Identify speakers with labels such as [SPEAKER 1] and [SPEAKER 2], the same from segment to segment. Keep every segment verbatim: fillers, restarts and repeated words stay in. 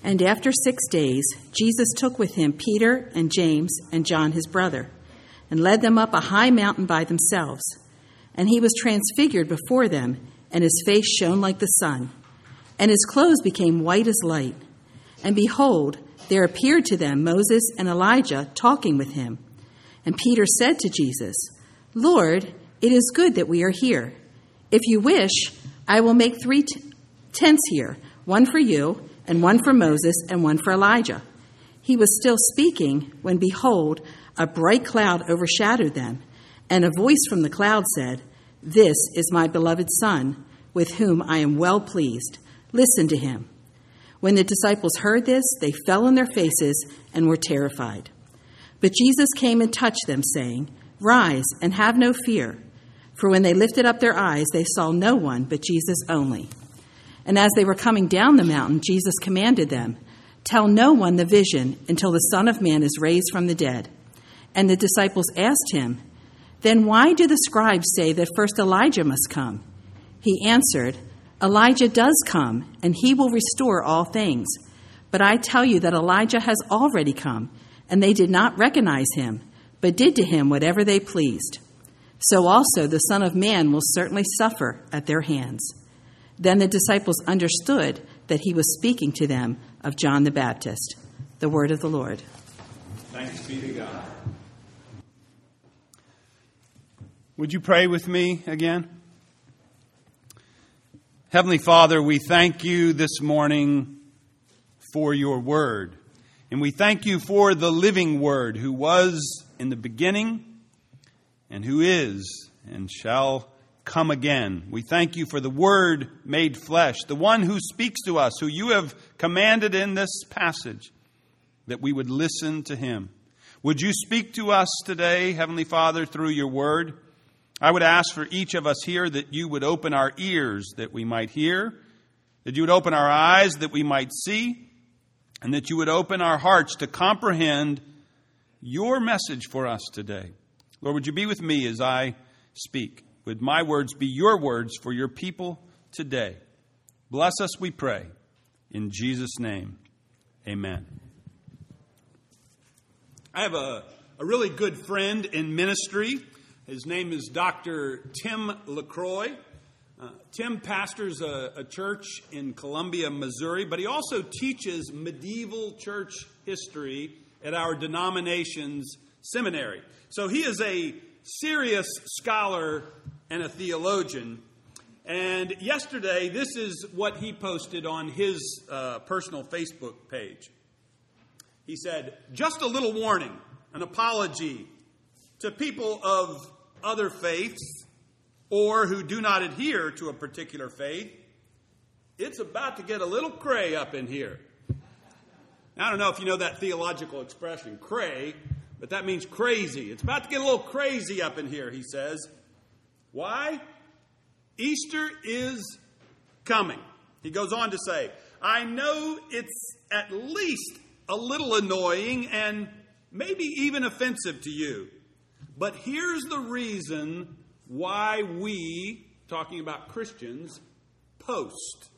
[SPEAKER 1] And after six days, Jesus took with him Peter and James and John his brother, and led them up a high mountain by themselves. And he was transfigured before them, and his face shone like the sun, and his clothes became white as light. And behold, there appeared to them Moses and Elijah talking with him. And Peter said to Jesus, "Lord, it is good that we are here. If you wish, I will make three t- tents here, one for you, and one for Moses, and one for Elijah." He was still speaking when, behold, a bright cloud overshadowed them, and a voice from the cloud said, "This is my beloved Son, with whom I am well pleased. Listen to him." When the disciples heard this, they fell on their faces and were terrified. But Jesus came and touched them, saying, "Rise and have no fear." For when they lifted up their eyes, they saw no one but Jesus only. And as they were coming down the mountain, Jesus commanded them, "Tell no one the vision until the Son of Man is raised from the dead." And the disciples asked him, "Then why do the scribes say that first Elijah must come?" He answered, "Elijah does come, and he will restore all things. But I tell you that Elijah has already come, and they did not recognize him, but did to him whatever they pleased. So also the Son of Man will certainly suffer at their hands." Then the disciples understood that he was speaking to them of John the Baptist. The word of the Lord.
[SPEAKER 2] Thanks be to God. Would you pray with me again? Heavenly Father, we thank you this morning for your word. And we thank you for the living word who was in the beginning and who is and shall come again. We thank you for the word made flesh, the one who speaks to us, who you have commanded in this passage that we would listen to him. Would you speak to us today, Heavenly Father, through your word? I would ask for each of us here that you would open our ears that we might hear, that you would open our eyes that we might see, and that you would open our hearts to comprehend your message for us today. Lord, would you be with me as I speak? Would my words be your words for your people today? Bless us, we pray. In Jesus' name, amen. I have a, a really good friend in ministry. His name is Doctor Tim LaCroix. Uh, Tim pastors a, a church in Columbia, Missouri, but he also teaches medieval church history at our denomination's seminary. So he is a serious scholar and a theologian. And yesterday, this is what he posted on his uh, personal Facebook page. He said, "Just a little warning, an apology to people of other faiths or who do not adhere to a particular faith. It's about to get a little cray up in here." Now, I don't know if you know that theological expression, cray, but that means crazy. It's about to get a little crazy up in here, he says. Why? Easter is coming. He goes on to say, "I know it's at least a little annoying and maybe even offensive to you. But here's the reason why we," talking about Christians, "post.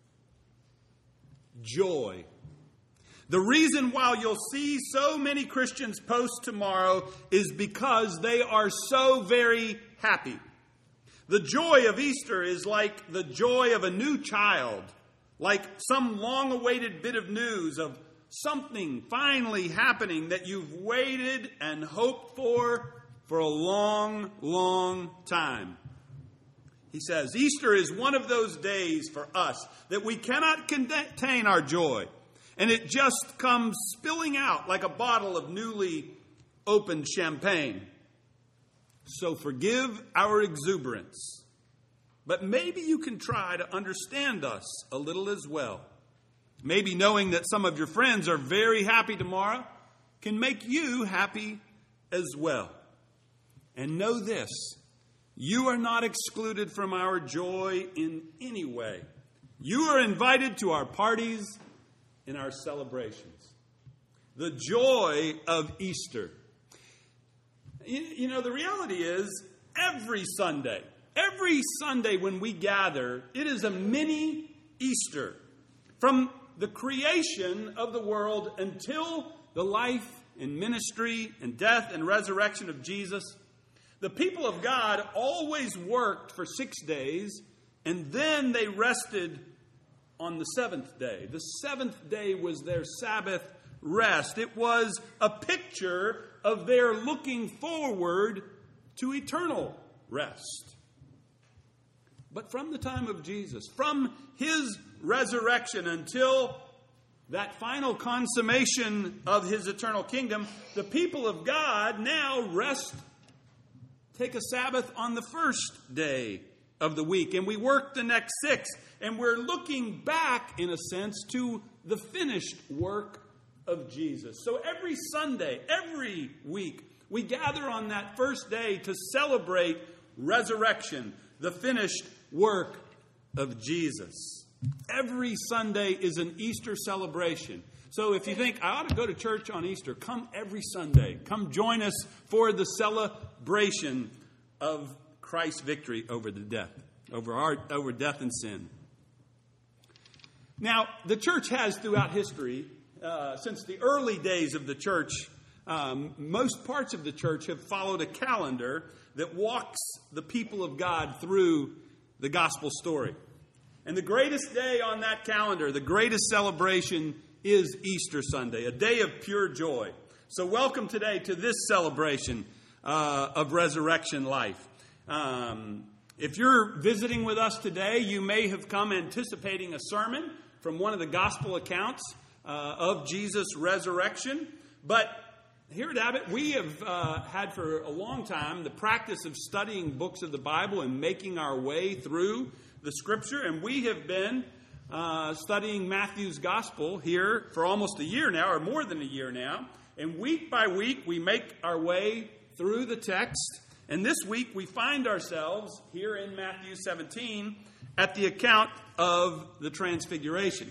[SPEAKER 2] Joy. The reason why you'll see so many Christians post tomorrow is because they are so very happy. The joy of Easter is like the joy of a new child, like some long-awaited bit of news of something finally happening that you've waited and hoped for for a long, long time." He says, Easter is one of those days for us that we cannot contain our joy, and it just comes spilling out like a bottle of newly opened champagne. So forgive our exuberance, but maybe you can try to understand us a little as well. Maybe knowing that some of your friends are very happy tomorrow can make you happy as well. And know this, you are not excluded from our joy in any way. You are invited to our parties and our celebrations. The joy of Easter. You, you know, the reality is, every Sunday, every Sunday when we gather, it is a mini Easter. From the creation of the world until the life and ministry and death and resurrection of Jesus, the people of God always worked for six days, and then they rested on the seventh day. The seventh day was their Sabbath rest. It was a picture of their looking forward to eternal rest. But from the time of Jesus, from his resurrection until that final consummation of his eternal kingdom, the people of God now rest, take a Sabbath on the first day of the week, and we work the next six. And we're looking back, in a sense, to the finished work of Jesus. So every Sunday, every week, we gather on that first day to celebrate resurrection, the finished work of Jesus. Every Sunday is an Easter celebration. So if you think, I ought to go to church on Easter, come every Sunday. Come join us for the celebration of Christ's victory over the death, over our, over death and sin. Now, the church has throughout history, uh, since the early days of the church, um, most parts of the church have followed a calendar that walks the people of God through the gospel story. And the greatest day on that calendar, the greatest celebration, is Easter Sunday, a day of pure joy. So welcome today to this celebration uh, of resurrection life. Um, if you're visiting with us today, you may have come anticipating a sermon from one of the gospel accounts uh, of Jesus' resurrection. But here at Abbott, we have uh, had for a long time the practice of studying books of the Bible and making our way through the Scripture. And we have been uh, studying Matthew's Gospel here for almost a year now, or more than a year now. And week by week, we make our way through the text. And this week, we find ourselves here in Matthew seventeen at the account of the Transfiguration.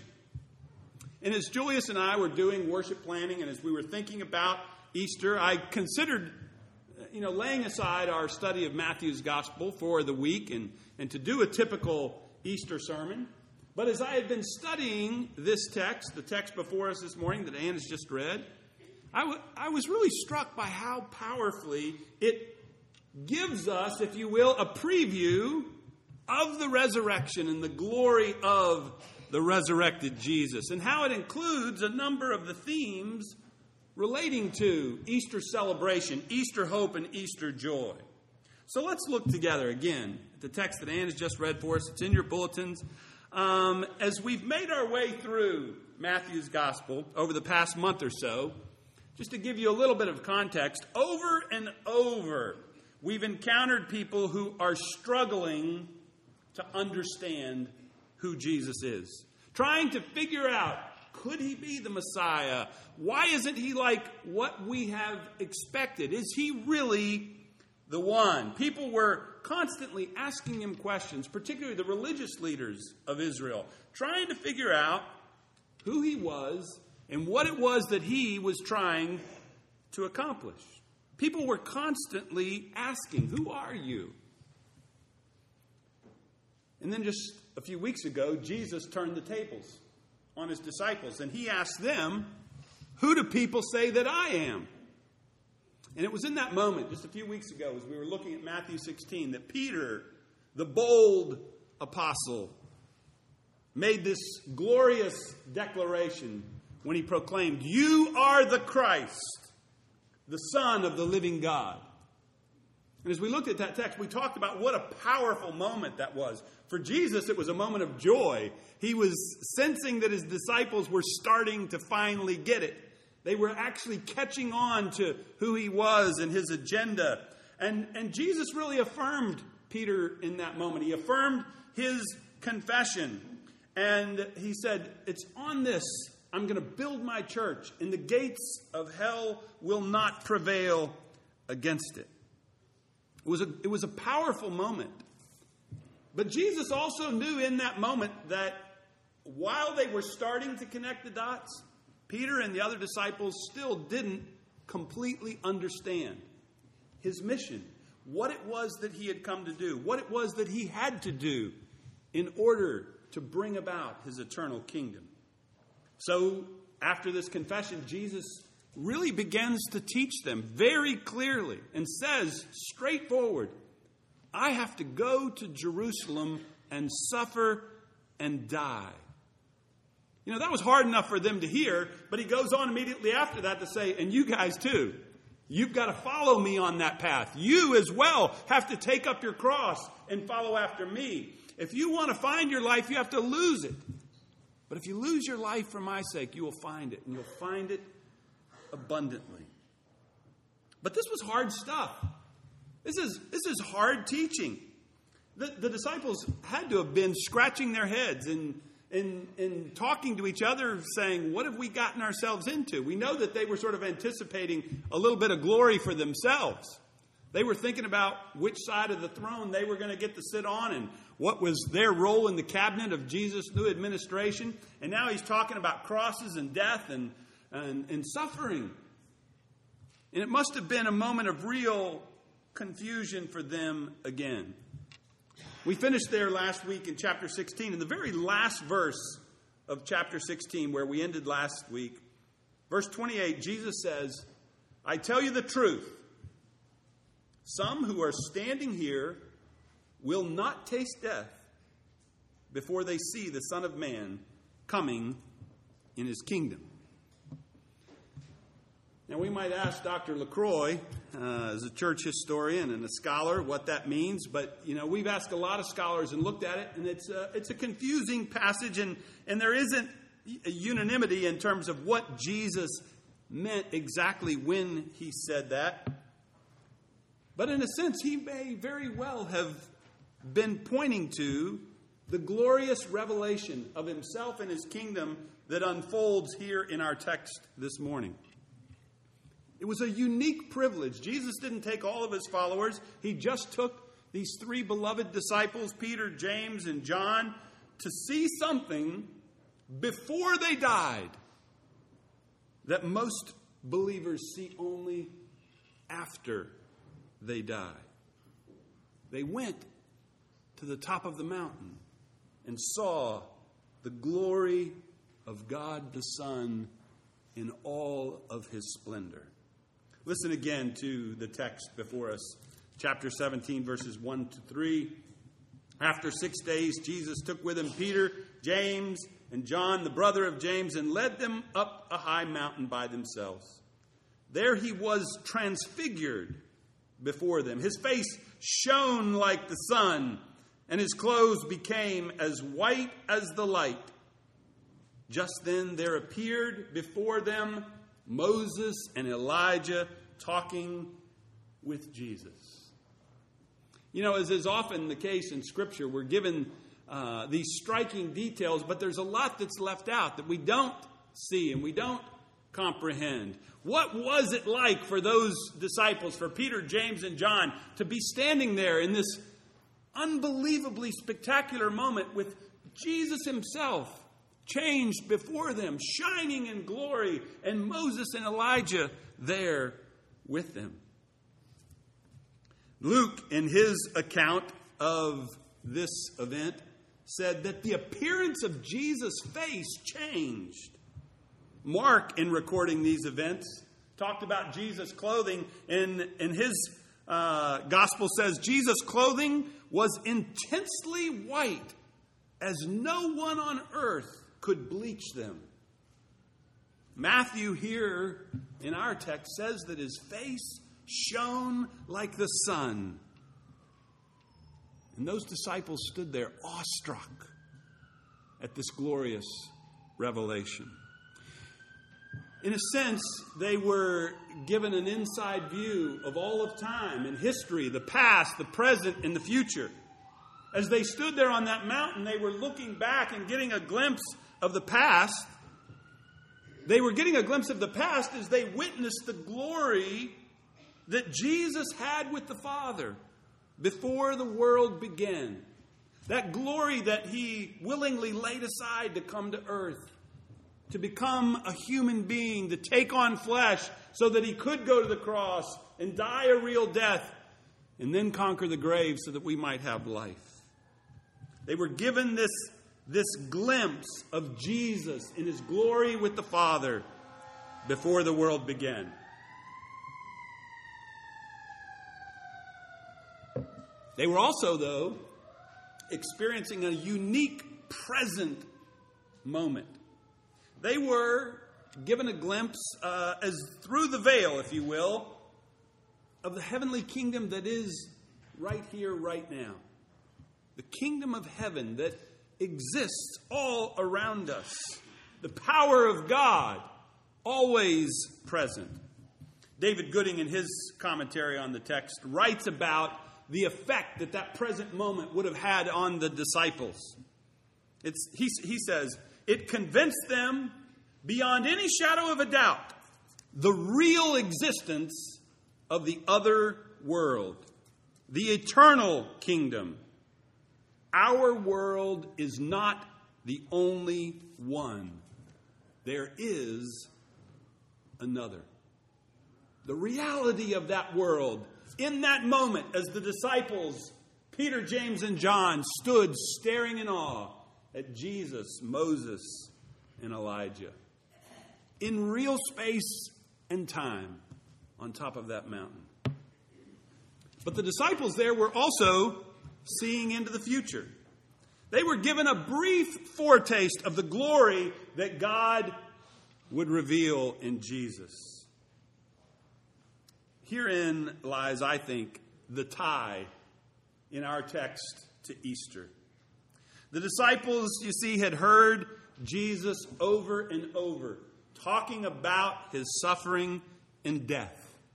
[SPEAKER 2] And as Julius and I were doing worship planning, and as we were thinking about Easter, I considered, you know, laying aside our study of Matthew's Gospel for the week and, and to do a typical Easter sermon. But as I had been studying this text, the text before us this morning that Ann has just read, I, w- I was really struck by how powerfully it gives us, if you will, a preview of the resurrection and the glory of the resurrected Jesus, and how it includes a number of the themes relating to Easter celebration, Easter hope, and Easter joy. So let's look together again at the text that Ann has just read for us. It's in your bulletins. Um, as we've made our way through Matthew's Gospel over the past month or so, just to give you a little bit of context, over and over, we've encountered people who are struggling to understand who Jesus is, trying to figure out, could he be the Messiah? Why isn't he like what we have expected? Is he really the one? People were constantly asking him questions, particularly the religious leaders of Israel, trying to figure out who he was and what it was that he was trying to accomplish. People were constantly asking, who are you? And then just a few weeks ago, Jesus turned the tables on his disciples, and he asked them, who do people say that I am? And it was in that moment, just a few weeks ago, as we were looking at Matthew sixteen, that Peter, the bold apostle, made this glorious declaration when he proclaimed, you are the Christ, the Son of the living God. And as we looked at that text, we talked about what a powerful moment that was. For Jesus, it was a moment of joy. He was sensing that his disciples were starting to finally get it. They were actually catching on to who he was and his agenda. And, and Jesus really affirmed Peter in that moment. He affirmed his confession. And he said, it's on this I'm going to build my church, and the gates of hell will not prevail against it. It was a, it was a powerful moment. But Jesus also knew in that moment that while they were starting to connect the dots, Peter and the other disciples still didn't completely understand his mission, what it was that he had come to do, what it was that he had to do in order to bring about his eternal kingdom. So after this confession, Jesus really begins to teach them very clearly and says straightforward, I have to go to Jerusalem and suffer and die. You know, that was hard enough for them to hear, but he goes on immediately after that to say, and you guys too, you've got to follow me on that path. You as well have to take up your cross and follow after me. If you want to find your life, you have to lose it. But if you lose your life for my sake, you will find it, and you'll find it abundantly. But this was hard stuff. This is this is hard teaching. The, the disciples had to have been scratching their heads and, and, and talking to each other, saying, what have we gotten ourselves into? We know that they were sort of anticipating a little bit of glory for themselves. They were thinking about which side of the throne they were going to get to sit on and what was their role in the cabinet of Jesus' new administration. And now he's talking about crosses and death and, and, and suffering. And it must have been a moment of real confusion for them again. We finished there last week in chapter sixteen. In the very last verse of chapter sixteen, where we ended last week, verse twenty-eight, Jesus says, I tell you the truth. Some who are standing here will not taste death before they see the Son of Man coming in his kingdom. Now, we might ask Doctor LaCroix, uh, as a church historian and a scholar, what that means. But, you know, we've asked a lot of scholars and looked at it, and it's a, it's a confusing passage, and, and there isn't a unanimity in terms of what Jesus meant exactly when he said that. But in a sense, he may very well have been pointing to the glorious revelation of himself and his kingdom that unfolds here in our text this morning. It was a unique privilege. Jesus didn't take all of his followers. He just took these three beloved disciples, Peter, James, and John, to see something before they died that most believers see only after they die. They went to the top of the mountain and saw the glory of God the Son in all of his splendor. Listen again to the text before us, chapter seventeen, verses one to three. After six days, Jesus took with him Peter, James, and John, the brother of James, and led them up a high mountain by themselves. There he was transfigured before them. His face shone like the sun, and his clothes became as white as the light. Just then there appeared before them Moses and Elijah talking with Jesus. You know, as is often the case in Scripture, we're given uh, these striking details, but there's a lot that's left out that we don't see and we don't comprehend. What was it like for those disciples, for Peter, James, and John, to be standing there in this unbelievably spectacular moment with Jesus himself changed before them, shining in glory, and Moses and Elijah there with them? Luke, in his account of this event, said that the appearance of Jesus' face changed. Mark, in recording these events, talked about Jesus' clothing, and in his uh, gospel says Jesus' clothing was intensely white, as no one on earth could bleach them. Matthew here in our text says that his face shone like the sun. And those disciples stood there awestruck at this glorious revelation. In a sense, they were given an inside view of all of time and history, the past, the present, and the future. As they stood there on that mountain, they were looking back and getting a glimpse of the past. They were getting a glimpse of the past as they witnessed the glory that Jesus had with the Father before the world began. That glory that he willingly laid aside to come to earth, to become a human being, to take on flesh so that he could go to the cross and die a real death and then conquer the grave so that we might have life. They were given this, this glimpse of Jesus in his glory with the Father before the world began. They were also, though, experiencing a unique present moment. They were given a glimpse uh, as through the veil, if you will, of the heavenly kingdom that is right here, right now. The kingdom of heaven that exists all around us. The power of God always present. David Gooding, in his commentary on the text, writes about the effect that that present moment would have had on the disciples. It's, he, he says, it convinced them beyond any shadow of a doubt the real existence of the other world, the eternal kingdom. Our world is not the only one. There is another. The reality of that world, in that moment, as the disciples, Peter, James, and John, stood staring in awe at Jesus, Moses, and Elijah, in real space and time on top of that mountain. But the disciples there were also seeing into the future. They were given a brief foretaste of the glory that God would reveal in Jesus. Herein lies, I think, the tie in our text to Easter. The disciples, you see, had heard Jesus over and over talking about his suffering and death.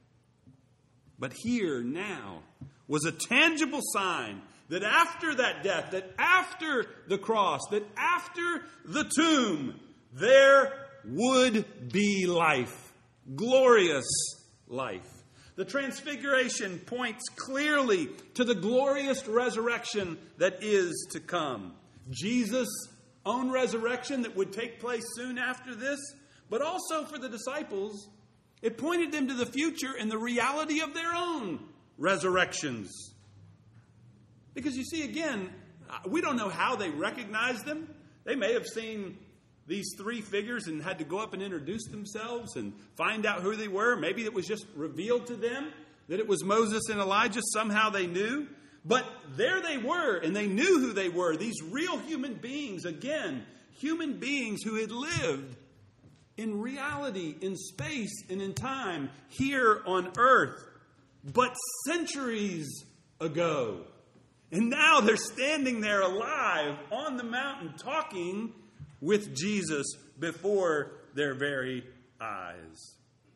[SPEAKER 2] But here now was a tangible sign that after that death, that after the cross, that after the tomb, there would be life, glorious life. The Transfiguration points clearly to the glorious resurrection that is to come. Jesus' own resurrection that would take place soon after this, but also for the disciples, it pointed them to the future and the reality of their own resurrections. Because you see, again, we don't know how they recognized them. They may have seen these three figures and had to go up and introduce themselves and find out who they were. Maybe it was just revealed to them that it was Moses and Elijah. Somehow they knew. But there they were, and they knew who they were. These real human beings, again, human beings who had lived in reality, in space, and in time, here on earth, but centuries ago. And now they're standing there alive on the mountain talking with Jesus before their very eyes.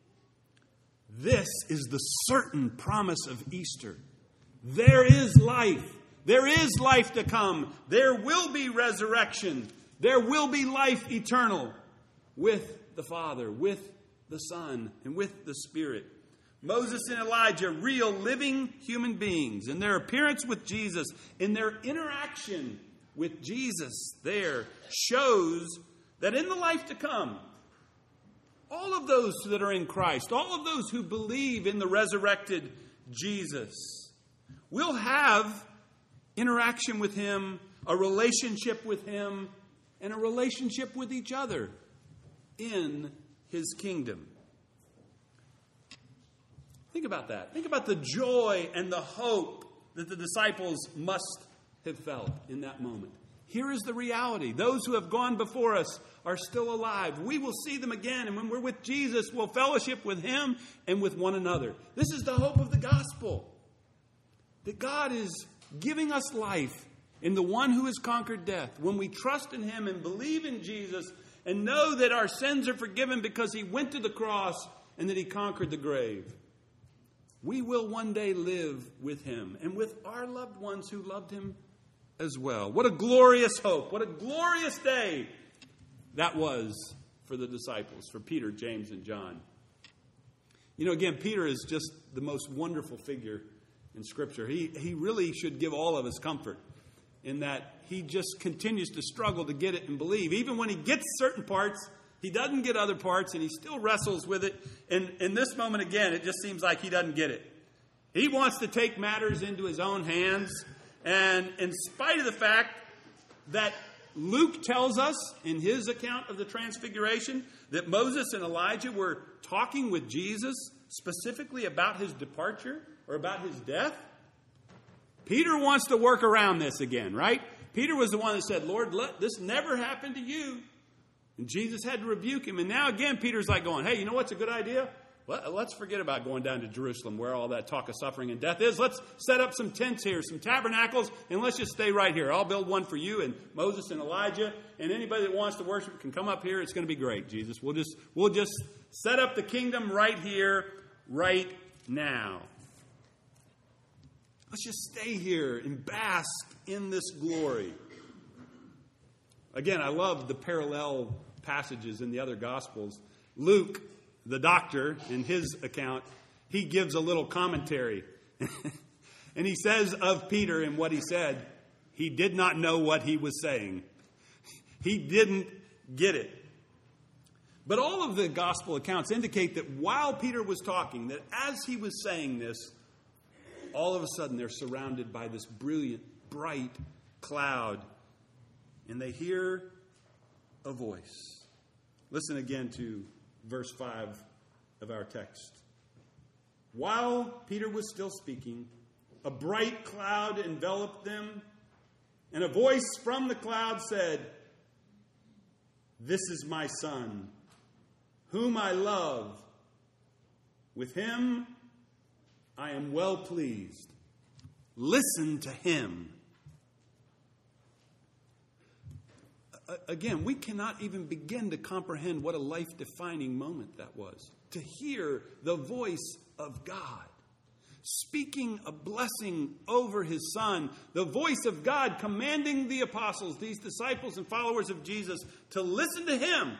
[SPEAKER 2] This is the certain promise of Easter. There is life. There is life to come. There will be resurrection. There will be life eternal with the Father, with the Son, and with the Spirit. Moses and Elijah, real living human beings, and their appearance with Jesus, and their interaction with Jesus there shows that in the life to come, all of those that are in Christ, all of those who believe in the resurrected Jesus, will have interaction with him, a relationship with him, and a relationship with each other in his kingdom. Think about that. Think about the joy and the hope that the disciples must have felt in that moment. Here is the reality. Those who have gone before us are still alive. We will see them again, and when we're with Jesus, we'll fellowship with him and with one another. This is the hope of the gospel. That God is giving us life in the one who has conquered death. When we trust in him and believe in Jesus and know that our sins are forgiven because he went to the cross and that he conquered the grave, we will one day live with him and with our loved ones who loved him as well. What a glorious hope. What a glorious day that was for the disciples, for Peter, James, and John. You know, again, Peter is just the most wonderful figure in Scripture. He, he really should give all of us comfort in that he just continues to struggle to get it and believe. Even when he gets certain parts, he doesn't get other parts, and he still wrestles with it. And in this moment, again, it just seems like he doesn't get it. He wants to take matters into his own hands. And in spite of the fact that Luke tells us in his account of the Transfiguration that Moses and Elijah were talking with Jesus specifically about his departure or about his death. Peter wants to work around this again, right? Peter was the one that said, Lord, let this never happen to you. And Jesus had to rebuke him. And now again, Peter's like going, hey, you know what's a good idea? Let's forget about going down to Jerusalem where all that talk of suffering and death is. Let's set up some tents here, some tabernacles, and let's just stay right here. I'll build one for you and Moses and Elijah, and anybody that wants to worship can come up here. It's going to be great, Jesus. We'll just we'll just set up the kingdom right here, right now. Let's just stay here and bask in this glory. Again, I love the parallel passages in the other Gospels. Luke, the doctor, in his account, he gives a little commentary. And he says of Peter and what he said, he did not know what he was saying. He didn't get it. But all of the gospel accounts indicate that while Peter was talking, that as he was saying this, all of a sudden they're surrounded by this brilliant, bright cloud, and they hear a voice. Listen again to verse five of our text. While Peter was still speaking, a bright cloud enveloped them, and a voice from the cloud said, "This is my son, whom I love. With him I am well pleased. Listen to him." Again, we cannot even begin to comprehend what a life-defining moment that was. To hear the voice of God speaking a blessing over his son. The voice of God commanding the apostles, these disciples and followers of Jesus, to listen to him.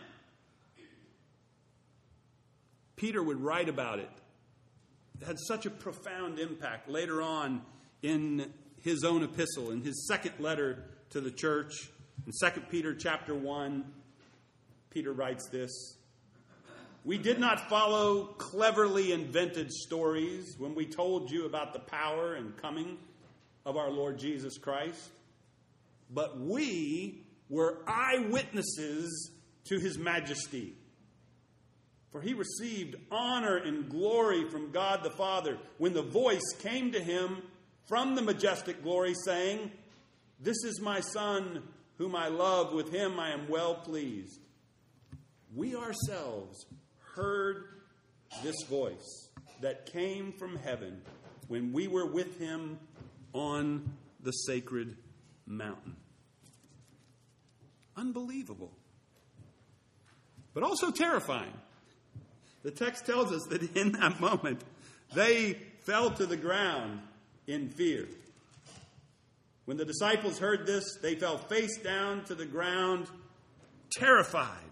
[SPEAKER 2] Peter would write about it. It had such a profound impact later on in his own epistle, in his second letter to the church. In Second Peter chapter one, Peter writes this: "We did not follow cleverly invented stories when we told you about the power and coming of our Lord Jesus Christ, but we were eyewitnesses to his majesty. For he received honor and glory from God the Father when the voice came to him from the majestic glory, saying, 'This is my Son, whom I love. With him I am well pleased.' We ourselves heard this voice that came from heaven when we were with him on the sacred mountain." Unbelievable. But also terrifying. The text tells us that in that moment, they fell to the ground in fear. When the disciples heard this, they fell face down to the ground, terrified.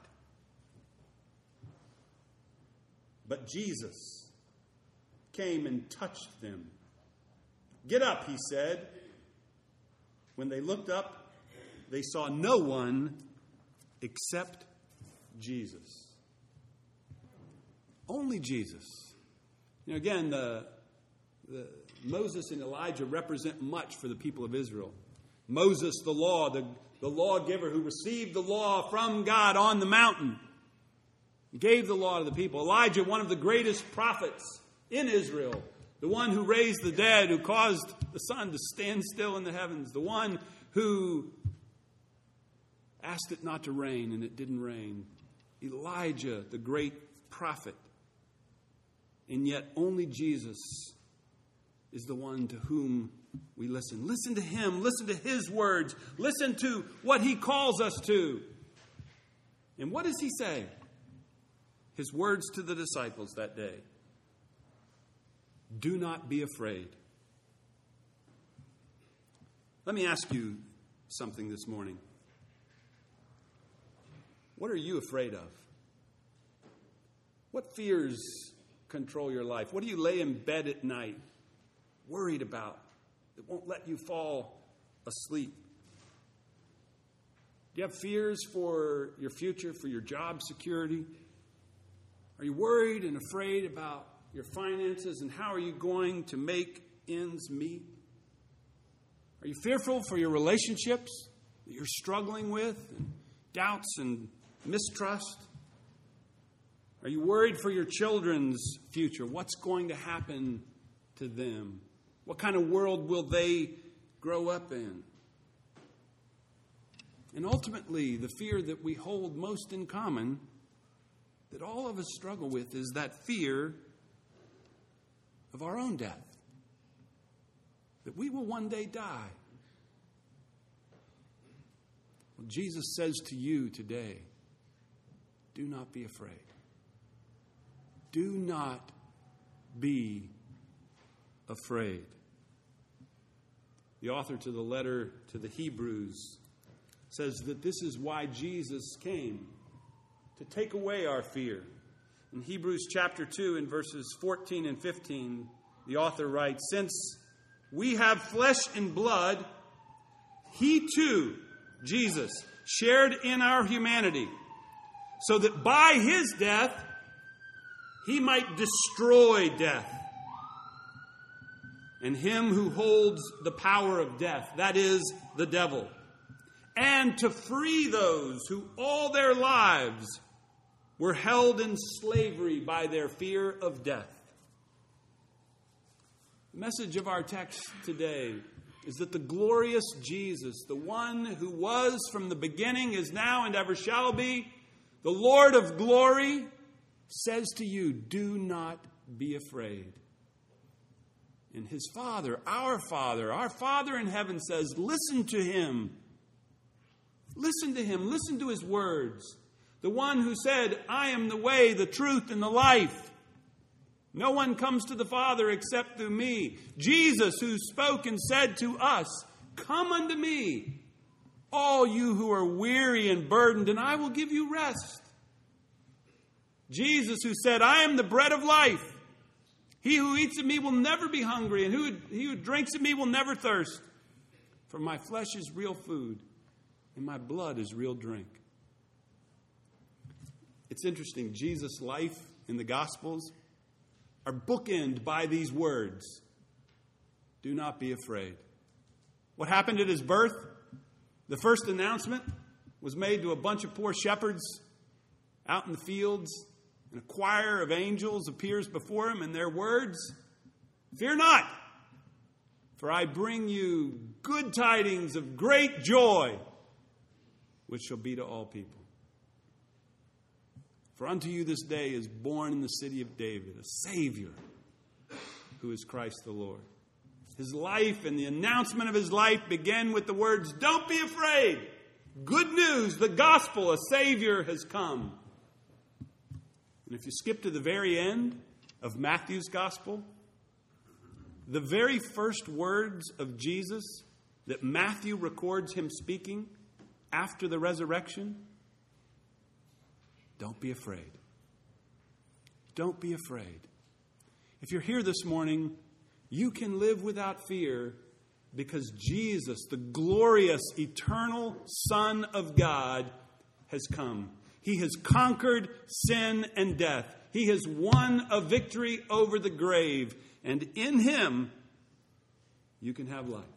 [SPEAKER 2] But Jesus came and touched them. "Get up," he said. When they looked up, they saw no one except Jesus. Only Jesus. You know, again, the, the Moses and Elijah represent much for the people of Israel. Moses, the law, the, the lawgiver who received the law from God on the mountain, gave the law to the people. Elijah, one of the greatest prophets in Israel, the one who raised the dead, who caused the sun to stand still in the heavens, the one who asked it not to rain and it didn't rain. Elijah, the great prophet. And yet only Jesus is the one to whom we listen. Listen to him. Listen to his words. Listen to what he calls us to. And what does he say? His words to the disciples that day: "Do not be afraid." Let me ask you something this morning. What are you afraid of? What fears control your life? What do you lay in bed at night worried about that won't let you fall asleep? Do you have fears for your future, for your job security? Are you worried and afraid about your finances and how are you going to make ends meet? Are you fearful for your relationships that you're struggling with, and doubts and mistrust? Are you worried for your children's future? What's going to happen to them? What kind of world will they grow up in? And ultimately, the fear that we hold most in common, that all of us struggle with, is that fear of our own death. That we will one day die. Well, Jesus says to you today, do not be afraid. Do not be afraid. The author to the letter to the Hebrews says that this is why Jesus came, to take away our fear. In Hebrews chapter two, in verses fourteen and fifteen, the author writes, since we have flesh and blood, he too, Jesus, shared in our humanity, so that by his death, he might destroy death. And him who holds the power of death, that is, the devil. And to free those who all their lives were held in slavery by their fear of death. The message of our text today is that the glorious Jesus, the one who was from the beginning, is now, and ever shall be, the Lord of glory, says to you, do not be afraid. And his Father, our Father, our Father in heaven says, listen to him. Listen to him. Listen to his words. The one who said, I am the way, the truth, and the life. No one comes to the Father except through me. Jesus, who spoke and said to us, come unto me, all you who are weary and burdened, and I will give you rest. Jesus, who said, I am the bread of life. He who eats of me will never be hungry, and who, he who drinks of me will never thirst. For my flesh is real food, and my blood is real drink. It's interesting. Jesus' life in the Gospels are bookended by these words. Do not be afraid. What happened at his birth? The first announcement was made to a bunch of poor shepherds out in the fields. And a choir of angels appears before him, and their words, fear not, for I bring you good tidings of great joy, which shall be to all people. For unto you this day is born in the city of David a Savior, who is Christ the Lord. His life and the announcement of his life began with the words, don't be afraid. Good news, the gospel, a Savior has come. And if you skip to the very end of Matthew's gospel, the very first words of Jesus that Matthew records him speaking after the resurrection, don't be afraid. Don't be afraid. If you're here this morning, you can live without fear because Jesus, the glorious, eternal Son of God, has come. He has conquered sin and death. He has won a victory over the grave. And in him, you can have life.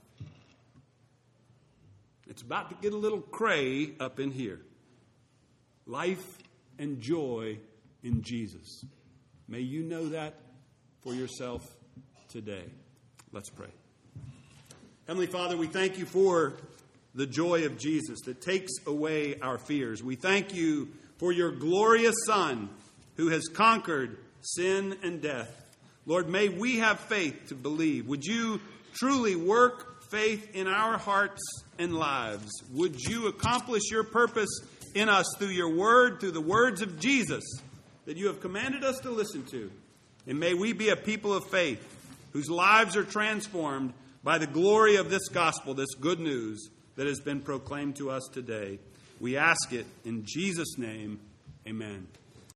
[SPEAKER 2] It's about to get a little cray up in here. Life and joy in Jesus. May you know that for yourself today. Let's pray. Heavenly Father, we thank you for the joy of Jesus that takes away our fears. We thank you for your glorious Son who has conquered sin and death. Lord, may we have faith to believe. Would you truly work faith in our hearts and lives? Would you accomplish your purpose in us through your word, through the words of Jesus that you have commanded us to listen to? And may we be a people of faith whose lives are transformed by the glory of this gospel, this good news that has been proclaimed to us today. We ask it in Jesus' name. Amen.